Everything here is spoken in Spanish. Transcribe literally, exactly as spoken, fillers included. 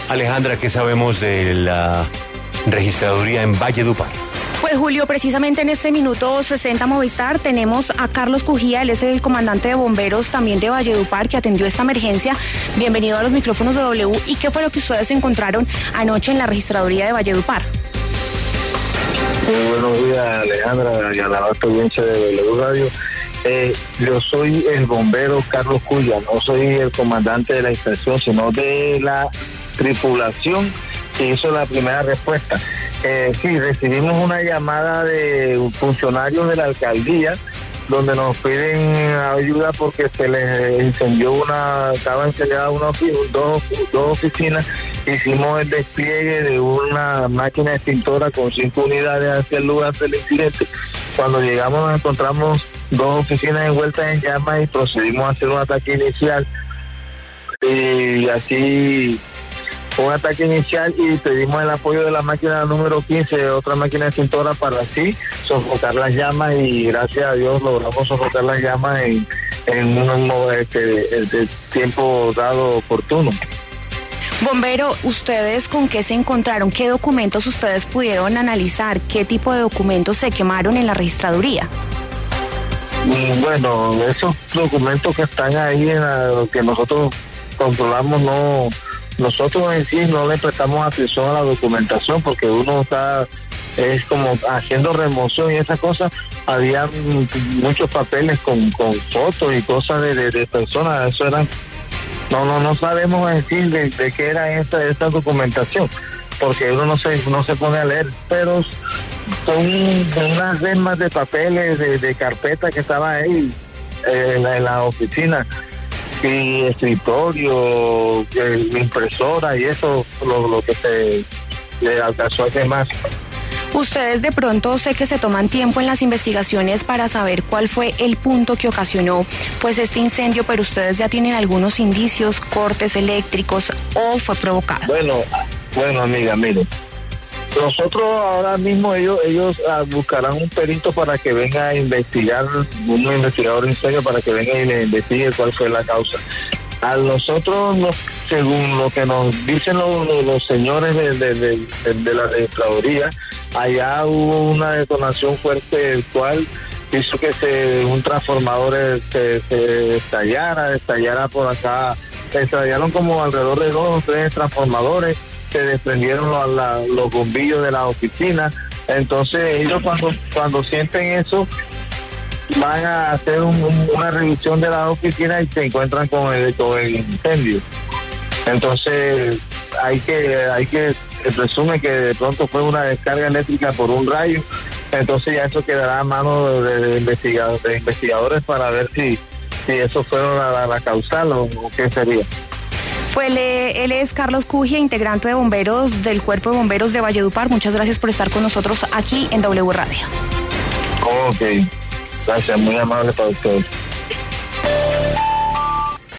Alejandra, ¿qué sabemos de la registraduría en Valledupar? Pues Julio, precisamente en este minuto sesenta Movistar tenemos a Carlos Cujía, él es el comandante de bomberos también de Valledupar que atendió esta emergencia. Bienvenido a los micrófonos de W. ¿Y qué fue lo que ustedes encontraron anoche en la registraduría de Valledupar? Muy buenos días, Alejandra, y a la audiencia de W Radio. Eh, yo soy el bombero Carlos Cujía, no soy el comandante de la estación, sino de la tripulación que hizo la primera respuesta. Eh, sí, recibimos una llamada de funcionarios de la alcaldía donde nos piden ayuda porque se les incendió una, estaba incendiada una, dos, dos oficinas. Hicimos el despliegue de una máquina extintora con cinco unidades hacia el lugar del incidente. Cuando llegamos nos encontramos dos oficinas envueltas en llamas y procedimos a hacer un ataque inicial. Y así, un ataque inicial y pedimos el apoyo de la máquina número quince, otra máquina extintora, para así sofocar las llamas, y gracias a Dios logramos sofocar las llamas en, en un este, este, tiempo dado oportuno. Bombero, ¿ustedes con qué se encontraron? ¿Qué documentos ustedes pudieron analizar? ¿Qué tipo de documentos se quemaron en la registraduría? Bueno, esos documentos que están ahí, en la, que nosotros controlamos, no... Nosotros en sí no le prestamos atención a la documentación porque uno está, es como haciendo remoción y esas cosas. Había muchos papeles con, con fotos y cosas de, de, de personas, eso eran, no, no, no sabemos decir de, de qué era esta, esta documentación, porque uno no se, no se pone a leer, pero son unas remas de papeles, de, de carpetas que estaban ahí eh, en, la, en la oficina. Y escritorio, eh, impresora y eso, lo, lo que se le alcanzó a quemar. Ustedes de pronto sé que se toman tiempo en las investigaciones para saber cuál fue el punto que ocasionó pues este incendio, pero ustedes ya tienen algunos indicios, cortes eléctricos o fue provocado. Bueno, bueno amiga, mire, nosotros ahora mismo ellos ellos uh, buscarán un perito para que venga a investigar, un investigador en serio para que venga y le investigue cuál fue la causa. A nosotros, nos, según lo que nos dicen los, los, los señores de, de, de, de, de la registraduría, allá hubo una detonación fuerte, el cual hizo que se, un transformador se, se estallara, estallara por acá, se estallaron como alrededor de dos o tres transformadores, se desprendieron los, la, los bombillos de la oficina. Entonces ellos cuando cuando sienten eso van a hacer un, un, una revisión de la oficina y se encuentran con el, con el incendio. Entonces hay que hay que se presume que de pronto fue una descarga eléctrica por un rayo. Entonces ya eso quedará a mano de, de, investigadores, de investigadores para ver si si eso fue la, la, la causal o, o qué sería. Pues él es Carlos Cujía, integrante de bomberos del Cuerpo de Bomberos de Valledupar. Muchas gracias por estar con nosotros aquí en W Radio. Ok, gracias, muy amable para ustedes.